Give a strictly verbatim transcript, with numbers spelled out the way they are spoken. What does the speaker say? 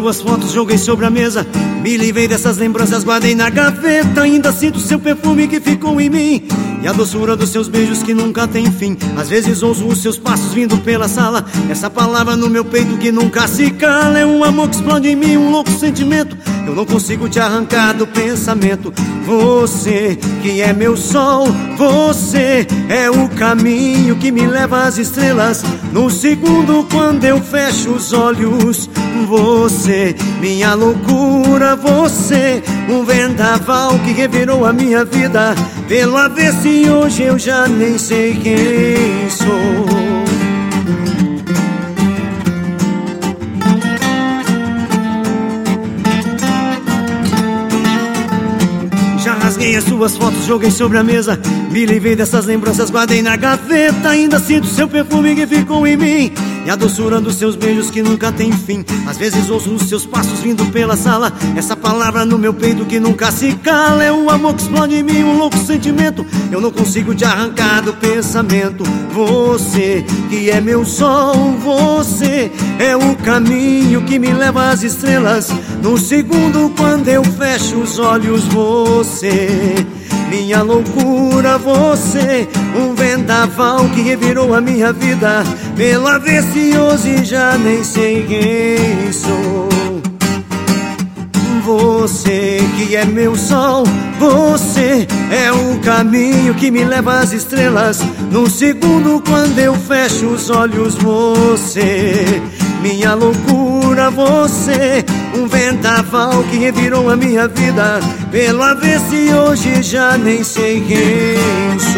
suas fotos, joguei sobre a mesa. Me livrei dessas lembranças, guardei na gaveta. Ainda sinto seu perfume que ficou em mim e a doçura dos seus beijos que nunca tem fim. Às vezes ouço os seus passos vindo pela sala. Essa palavra no meu peito que nunca se cala. É um amor que explode em mim, um louco sentimento. Eu não consigo te arrancar do pensamento. Você que é meu sol, você é o caminho que me leva às estrelas. No segundo quando eu fecho os olhos, você, minha loucura, você, um vendaval que revirou a minha vida pelo avesso e hoje eu já nem sei quem sou. Rasguei as suas fotos, joguei sobre a mesa. Me livrei dessas lembranças, guardei na gaveta. Ainda sinto seu perfume que ficou em mim e a doçura dos seus beijos que nunca tem fim. Às vezes ouço os seus passos vindo pela sala. Essa palavra no meu peito que nunca se cala. É um amor que explode em mim, um louco sentimento. Eu não consigo te arrancar do pensamento. Você que é meu sol, você é o caminho que me leva às estrelas. No segundo quando eu fecho os olhos, você, minha loucura, você, um vendaval que revirou a minha vida pelo avesso e hoje já nem sei quem sou. Você que é meu sol, você é o caminho que me leva às estrelas. No segundo quando eu fecho os olhos, você, minha loucura, você, um vendaval que revirou a minha vida pelo avesso e hoje já nem sei quem sou.